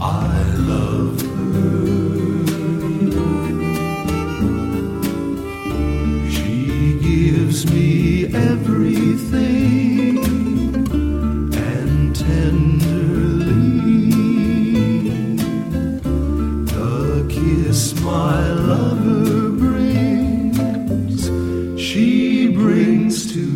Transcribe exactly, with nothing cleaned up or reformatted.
I love her. She gives me everything, and tenderly the kiss my lover brings, she brings to